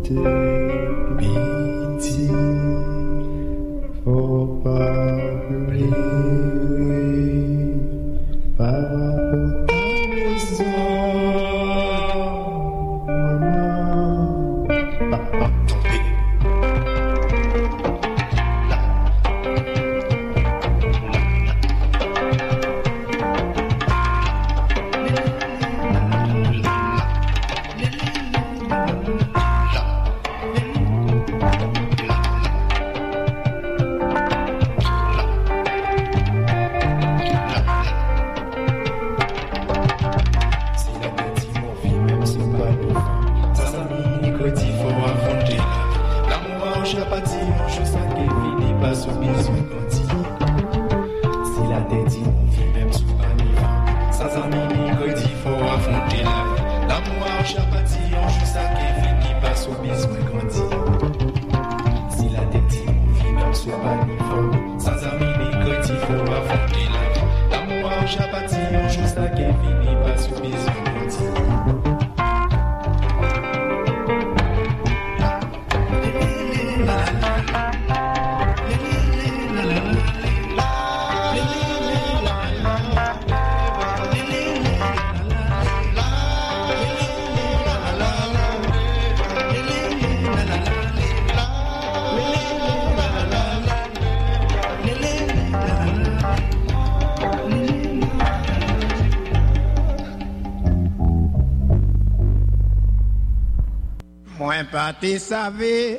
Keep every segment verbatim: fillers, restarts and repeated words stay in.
Te savez,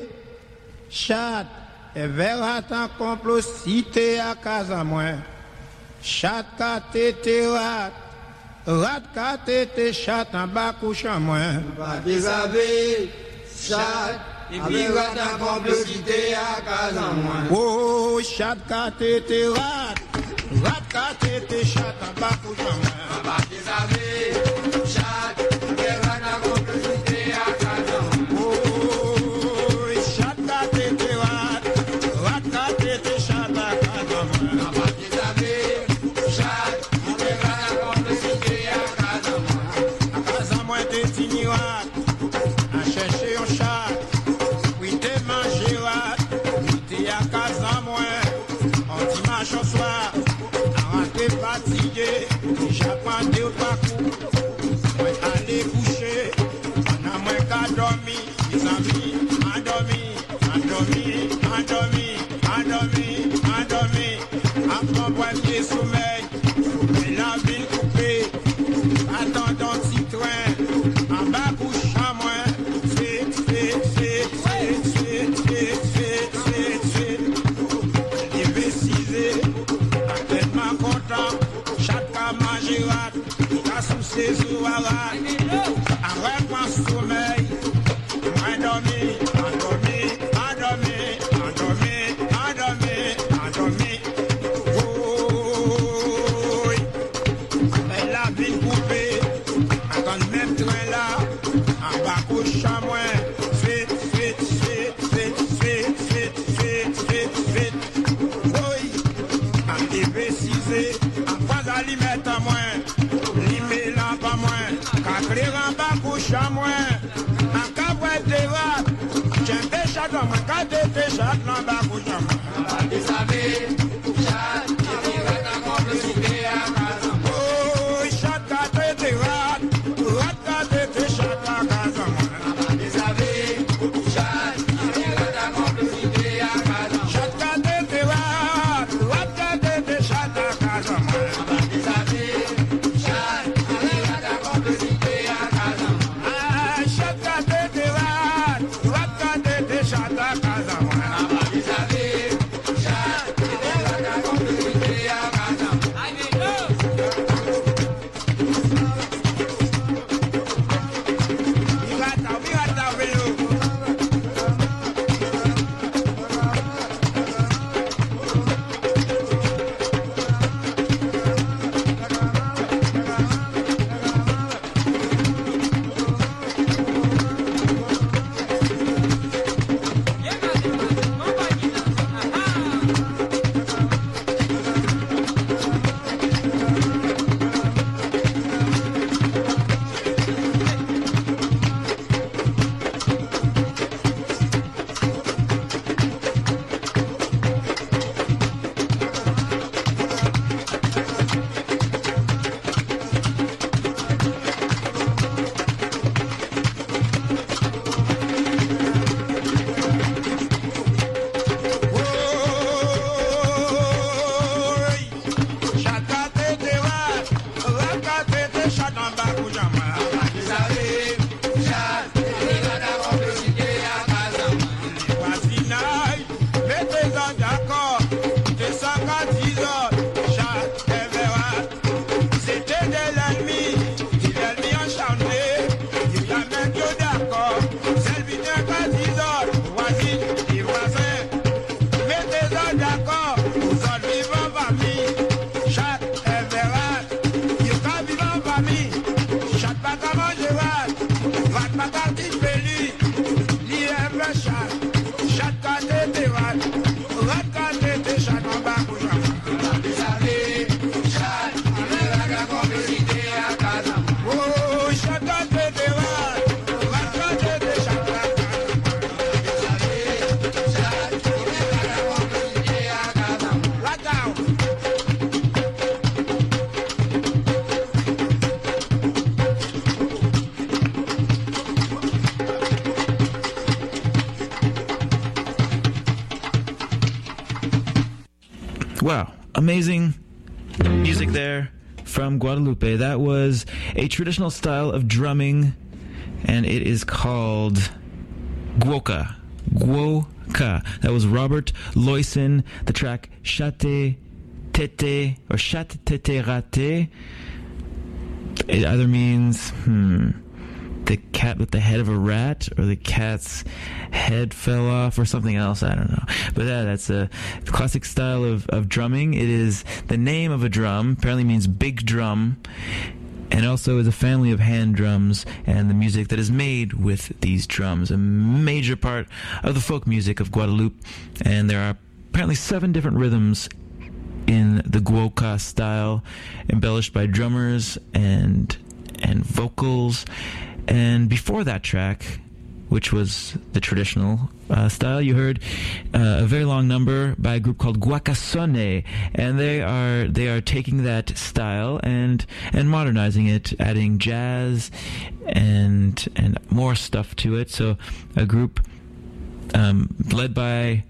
chat, et verra ta complocité à casa moins. Chat kate te rat, rat kate te chat en bas couchant moins. Te savez, chat, et verra ta complocité à casa moins. Oh, chat kate te rat, rat kate te chat en bas couchant moins. Te savez, chat, et verra ta complocité à casa moins. J'apprends deux ou trois coups, moi aller coucher, on a moins qu'à dormir, mes amis, endormi, endormi, endormi, endormi, endormi, après boîtier sommeil, mais la ville coupée, attendant petit train, en bas couche à moi, c'est, c'est, c'est, c'est, c'est, c'est, c'est, c'est, c'est, c'est, dévestisé, tellement content. Majirat, ta sous ses ouarat, avec mon sommeil, endormi, endormi, endormi, endormi, endormi, endormi. Oui, mais la ville coupée, quand même train là, en bas couche à moi, vite, vite, vite, vite, vite, vite, vite, vite, vite. Oui, en dévestisé. Li met à moins, li met là pas moins, qu'à clair en bas couche à moins, en cabouette de rap, j'aime des chats dans moi, qu'à des chats en bas couche à moi. Te savez, chat, et verra ta complocité à casa moins. Oh, chat kate te rat, rat kate te chat à casa moins. Te savez, chat, et verra ta complocité à casa moins. Chat kate te rat, rat kate te chat à casa moins. Te savez, chat, Wow, amazing music there from Guadalupe. That was a traditional style of drumming, and it is called Guoka. Guoka. That was Robert Loyson. The track Chate Tete, or Chat Tete Rate. It either means, hmm, the cat with the head of a rat, or the cat's head fell off, or something else. I don't know. But yeah, that's a classic style of, of drumming. It is the name of a drum, apparently means big drum, and also is a family of hand drums and the music that is made with these drums. A major part of the folk music of Guadeloupe. And there are apparently seven different rhythms in the Guoka style, embellished by drummers and and vocals. And before that track, which was the traditional uh, style, you heard uh, a very long number by a group called Guacasone, and they are they are taking that style and and modernizing it, adding jazz and and more stuff to it. So a group um, led by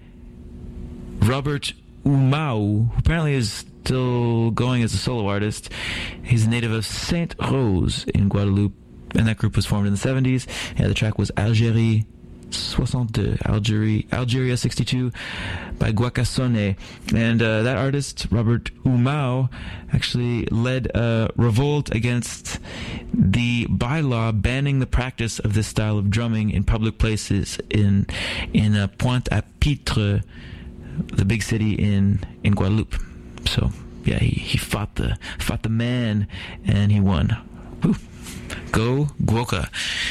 Robert Umau, who apparently is still going as a solo artist. He's a native of Saint Rose in Guadeloupe, and that group was formed in the seventies. Yeah, the track was Algérie soixante-deux, Algeria, Algeria sixty-two by Guacasone. And uh, that artist, Robert Umau, actually led a revolt against the bylaw banning the practice of this style of drumming in public places in in uh, Pointe-à-Pitre, the big city in, in Guadeloupe. So, yeah, he, he fought the fought the man, and he won. Woo. Go Guoka.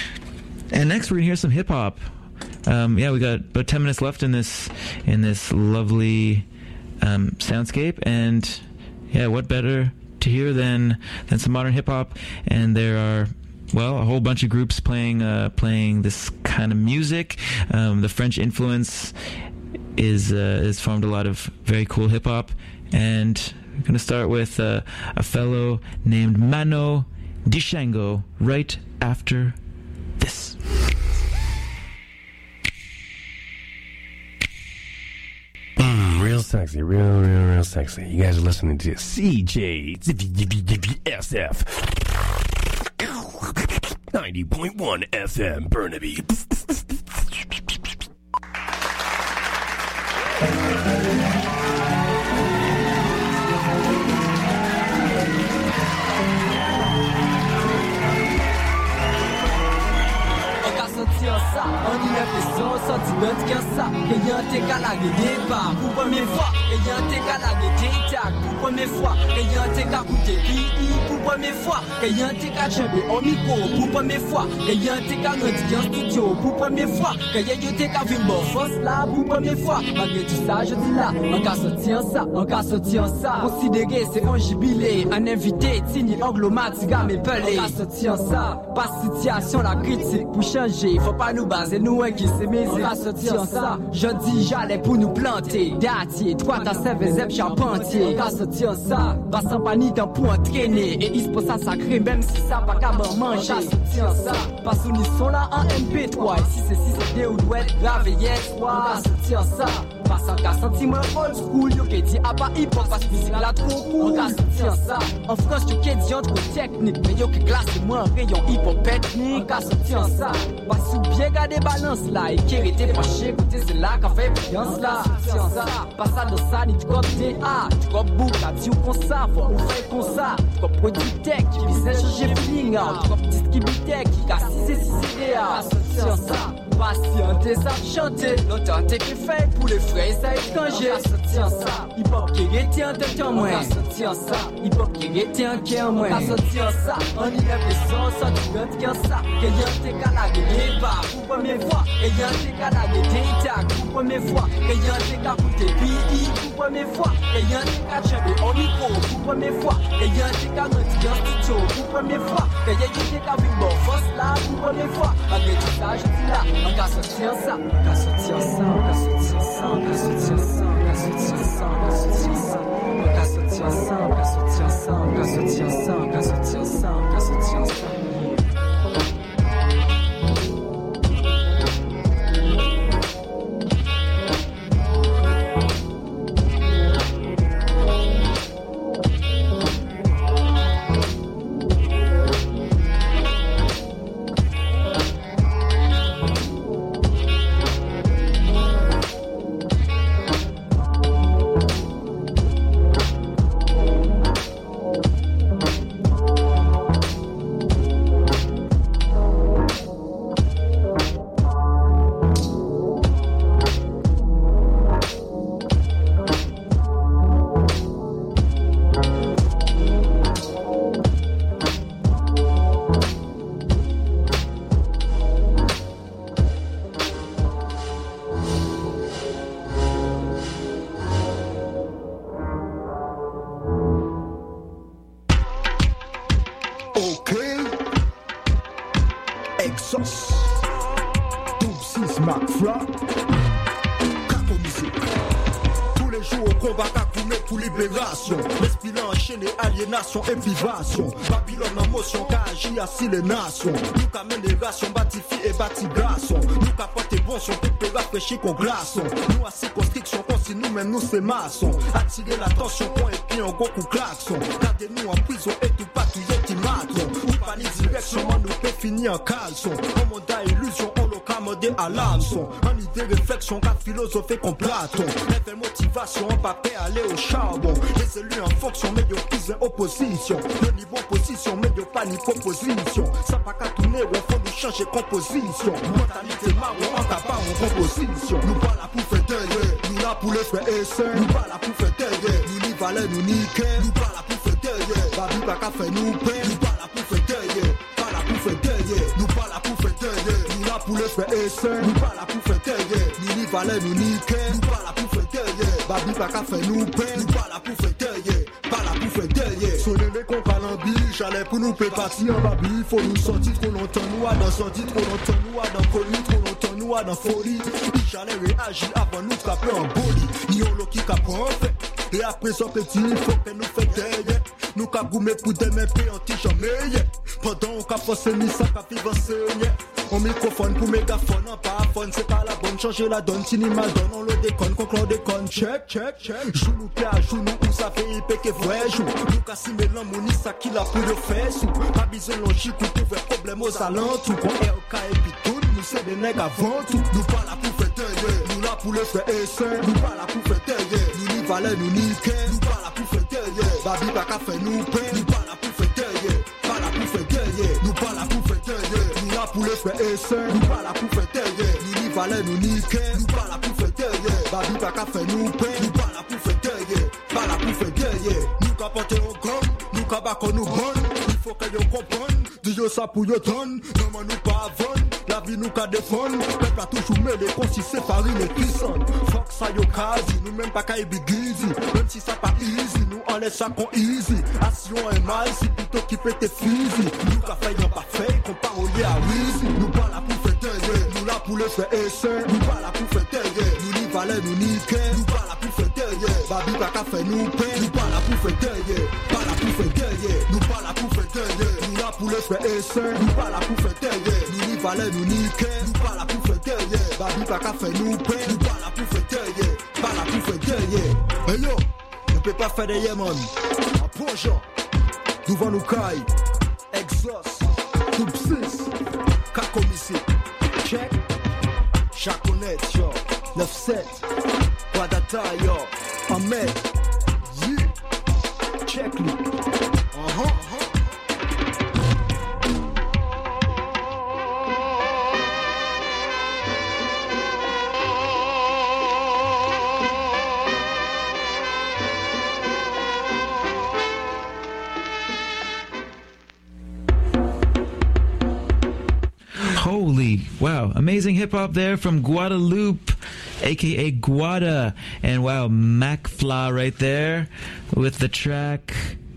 And next we're gonna hear some hip hop. Um, yeah, we got about ten minutes left in this in this lovely um, soundscape, and yeah, what better to hear than than some modern hip hop? And there are, well, a whole bunch of groups playing uh, playing this kind of music. Um, the French influence is uh, is formed a lot of very cool hip hop, and we're gonna start with uh, a fellow named Mano Dishango right after this. Mm, real sexy, real, real, real sexy. You guys are listening to C J S F ninety point one F M Burnaby. Ça, on y a fait son sentiment de ça. Que y'en t'es qu'à la départ pour première fois. Que y'en t'es qu'à la détac pour première fois. Que y'en t'es qu'à coûter P I pour première fois. Que y'en t'es qu'à chanter au micro pour première fois. Que y'en t'es qu'à rentrer en studio pour première fois. Que y'en t'es qu'à vivre bon force là pour première fois. Malgré tout ça, je dis là, on qu'a sorti en ça, on qu'a sorti en ça. Considéré, c'est un jubilé, un invité, tigné, anglomatiga, mais pelé. On qu'a sorti en ça, pas situation, la critique pour changer. Faut pas nous baser, nous un qui s'est mis. On va sortir en ça. Je dis j'allais pour nous planter. Datier, trois ta sève, zep, charpentier. On va sortir en ça. Passant panique pour entraîner. Et il se pose ça sacré, même si ça pas qu'à manger. On va sortir en ça. Parce qu'on y sont là en M P trois. Et si c'est si c'est des ou douette, grave yes. On va sortir en ça. Passant qu'à sentiment old school. Yo qui dit ah pas hip hop parce que c'est là trop cool. On va sortir en ça. En France, yo qui dit entre technique. Mais yo qui glace moins rayon hip hop ethnique. On va sortir en ça. Parce que bien garder balance là et qui était penché écoutez c'est là qu'on fait confiance là tiens ça pas ça dans ça ni tu copes T A tu copes book là tu comme ça faut ouvrir comme ça tu copes produit tech qui business changer feeling out tu copes disque qui tech qui casse c'est c'est idéal tiens ça patienter ça chanter longtemps t'es qui fait pour les frais ça étranger tiens ça hip hop qui retient de temps moins tiens ça hip hop qui retient qui en moins tiens ça on y a fait son ça tu veux tiens ça que y a t'es qu'à la gueule pas pour première fois que y a t'es qu'à la gueule pour première fois que y a t'es qu'à coûter P I pour première fois que y a t'es qu'à chanter au micro pour première fois que y a t'es qu'à rentrer en studio pour première fois que y a t'es qu'à vivre bon force là pour première fois malgré tout ça je dis là on va sortir ça on va sortir ça on va sortir ça on va sortir ça on va sortir ça on va sortir ça on va sortir ça on va sortir ça on va sortir ça on va sortir ça on va sortir ça McFly. Kako musique. Tous les jours au combat Kakoumé pour libération. L'esprit enchaîné, aliénation et privation. Babylone en motion, qu'a agi assis les nations. Nous qu'a mené ration, bâtifi et bâti glaçon. Nous qu'a porté bon son, pépé rafraîchi qu'on glaçon. Nous à circonscription, qu'on si nous-mêmes nous c'est maçon. Attirer l'attention, qu'on et puis en gros coup klaxon. Gardez-nous en prison et tout pas tout y est qui maton. Ou pas ni direction, on nous peut finir en caleçon. On monte à illusion, on l'a commandé à l'hameçon. En idée réflexion, qu'a philosophé qu'on Platon. Réveil motivation, on pas prêt à aller au charbon. Les élus en fonction, mais y'a plus opposition. Le niveau position, mais y'a pas ni proposition. Ça pas qu'à tourner, on faut nous changer composition. Mentalité marron, on t'a pas en composition. Nous pas là pour faire derrière, nous là pour les faire essayer. Nous pas là pour faire derrière, nous ni valet, nous ni quai. Nous pas là pour faire derrière, babi pas qu'à faire nous paix. Nous pas là pour faire derrière, pas là pour faire derrière. Nous pas là pour faire derrière, nous là pour les faire essayer. Nous pas là pour faire derrière, nous ni valet, nous ni quai. Nous pas là pour faire derrière, babi pas qu'à faire nous paix. Nous pas là pour faire derrière, pas là pour faire derrière. Sonnez les cons calambi, j'allais pour nous prépartir en babi. Faut nous sortir trop longtemps, nous à dans sortir trop longtemps, nous à dans colis, trop longtemps, nous à dans folie. J'allais réagir avant nous frapper en boli. Ni on l'eau qui capon fait. Et après son petit, faut que nous fait derrière. Nous qu'a goumé pour des mains péantis jamais. Pendant on qu'a forcé ni ça qu'a vivre enseigné. On microphone pour mégaphone, en paraphone, c'est pas la bonne. Changer la donne, si ni mal donne, on le déconne, qu'on clone déconne. Check, check, check. Joue nous pied à joue nous, où ça fait épée que vrai joue. Nous qu'a simé l'amour, ni ça qui l'a pour le faire sous. Pas besoin logique, ou trouver problème aux alentours. Qu'on est au cas et puis tout, nous c'est des nègres avant tout. Nous pas là pour faire derrière, nous là pour les faire essayer. Nous pas là pour faire derrière, nous ni valet, nous ni quai. Nous pas là pour faire derrière, babi pas qu'à faire nous paix. Nous pas là pour faire derrière, pas là pour faire derrière. Nous pas là pour faire derrière, nous là pour les faire essayer. Nous pas là pour faire derrière, nous ni valet, nous ni quai. Nous pas là pour faire derrière, babi pas qu'à faire nous paix. Nous pas là pour faire derrière, pas là pour faire derrière. Nous qu'à porter au gomme, nous qu'à battre nous bonne. Il faut que nous comprenne, dis yo ça pour yo donne. Non mais nous pas avant, la vie nous qu'à défendre. Peuple a toujours mêlé, qu'on s'y sépare les puissants. Fuck ça yo quasi, nous même pas qu'à y big easy. Même si ça pas easy, nous on laisse ça qu'on easy. Action et mal, si plutôt qui peut te fusil. Nous qu'à faire y'en pas fait, qu'on parolier à Weezy. Nous pas là pour faire derrière, nous là pour les faire essayer. Nous pas là pour faire derrière, nous ni valet, nous ni quai. Nous pas là pour faire derrière, babi pas qu'à faire nous paix. Nous pas là pour faire derrière, pas là pour faire derrière. Nous pas là pour faire derrière, nous là pour les faire essayer. Nous pas là pour faire derrière, nous ni valet, nous ni quai. Nous pas là pour faire derrière, babi pas qu'à faire nous paix. Nous pas là pour faire derrière, pas là pour faire derrière. Hey yo, on peut pas faire derrière man. Approche, nous va nous caille. Exhaust, tout six, Kakomisi, check. Chaconet yo, neuf sept, Guadata yo, Ahmed, yeah, check lui. Uh-huh, uh-huh. Holy wow, amazing hip hop there from Guadeloupe, aka Guada, and wow, McFly right there with the track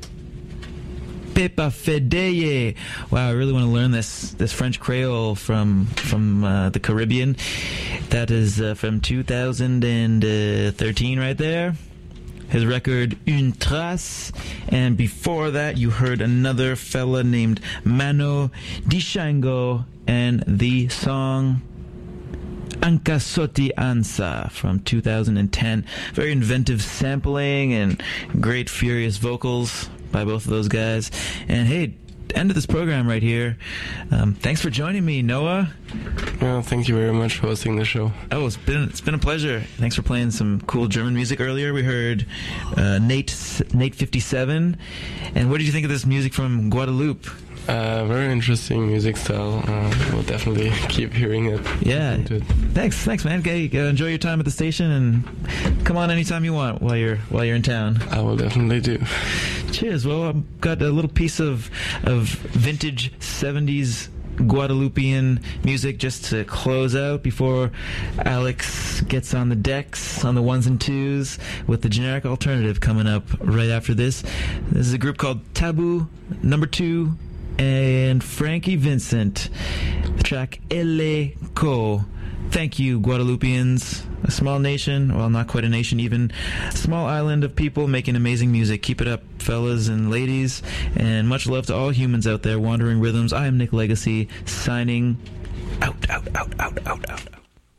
Pepa Fedeye. Wow, I really want to learn this this French Creole from from uh, the Caribbean. That is uh, from two thousand thirteen right there. His record Une Trace, and before that you heard another fella named Mano Dishango and the song Ankasoti Ansa from two thousand ten. Very inventive sampling and great furious vocals by both of those guys. And hey, end of this program right here. Um, thanks for joining me, Noah. Well, thank you very much for hosting the show. Oh, it's been it's been a pleasure. Thanks for playing some cool German music earlier. We heard uh, Nate Nate fifty-seven. And what did you think of this music from Guadeloupe? Uh, very interesting music style. Uh, we'll definitely keep hearing it. Yeah. It. Thanks, thanks, man. Okay, uh, enjoy your time at the station, and come on anytime you want while you're while you're in town. I will definitely do. Cheers. Well, I've got a little piece of of vintage seventies Guadeloupean music just to close out before Alex gets on the decks on the ones and twos with the generic alternative coming up right after this. This is a group called Taboo Number Two and Frankie Vincent. The track Elle Co. Thank you, Guadeloupeans. A small nation, well, not quite a nation even. Small island of people making amazing music. Keep it up, fellas and ladies. And much love to all humans out there, Wandering Rhythms. I am Nick Legacy, signing out, out, out, out, out, out.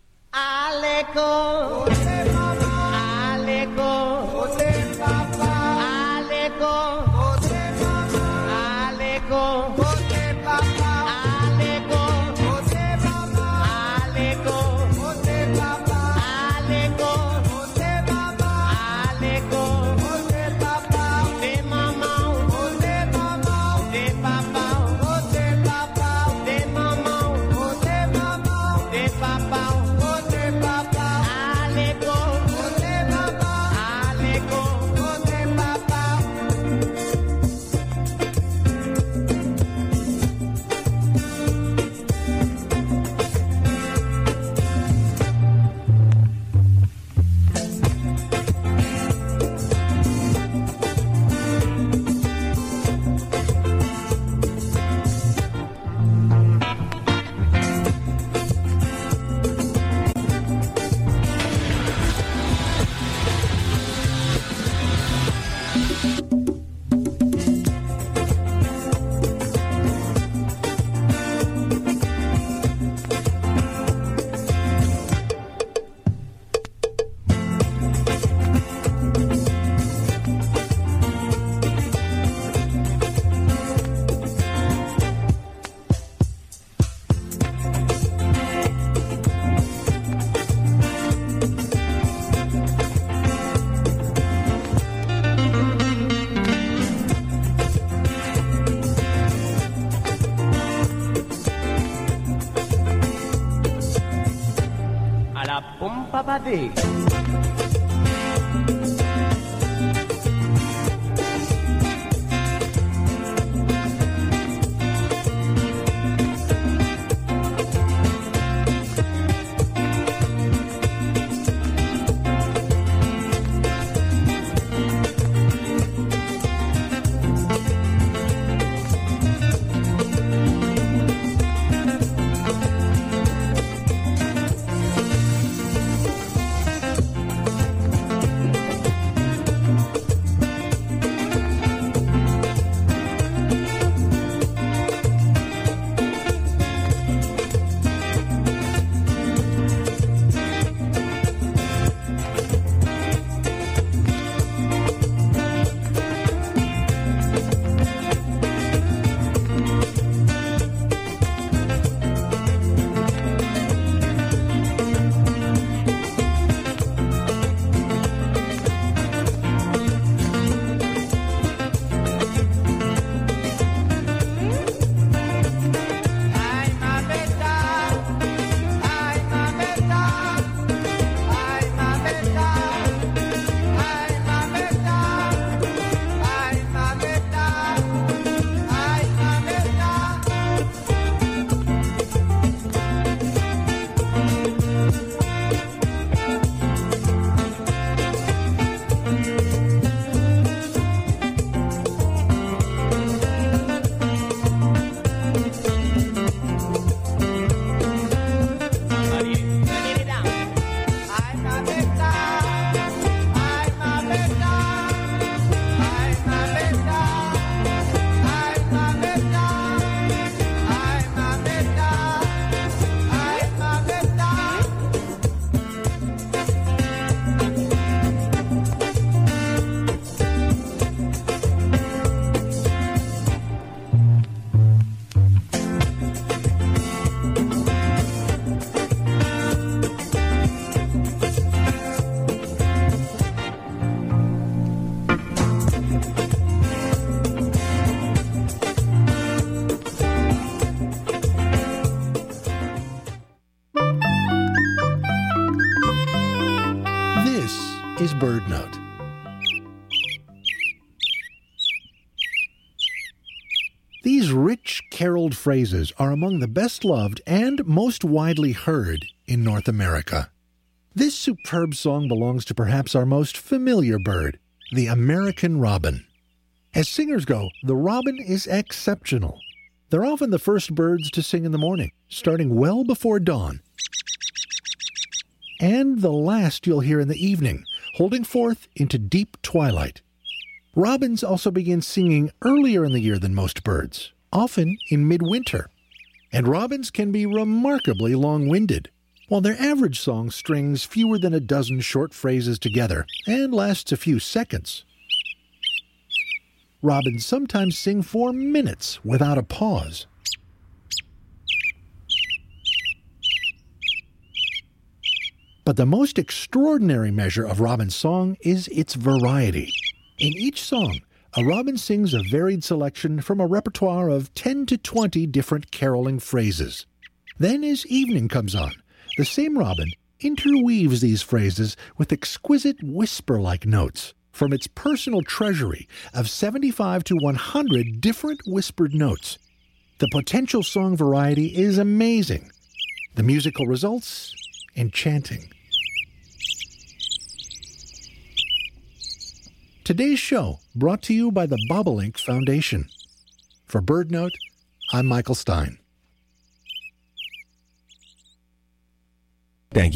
Aleko, Aleko, Aleko, Aleko, Papa is BirdNote. These rich, caroled phrases are among the best loved and most widely heard in North America. This superb song belongs to perhaps our most familiar bird, the American robin. As singers go, the robin is exceptional. They're often the first birds to sing in the morning, starting well before dawn. and the last you'll hear in the evening, holding forth into deep twilight. Robins also begin singing earlier in the year than most birds, often in midwinter. And robins can be remarkably long-winded. While their average song strings fewer than a dozen short phrases together and lasts a few seconds, robins sometimes sing for minutes without a pause. But the most extraordinary measure of robin's song is its variety. In each song, a robin sings a varied selection from a repertoire of ten to twenty different caroling phrases. Then, as evening comes on, the same robin interweaves these phrases with exquisite whisper-like notes from its personal treasury of seventy-five to one hundred different whispered notes. The potential song variety is amazing. The musical results, enchanting. Today's show brought to you by the Bobolink Foundation. For BirdNote, I'm Michael Stein.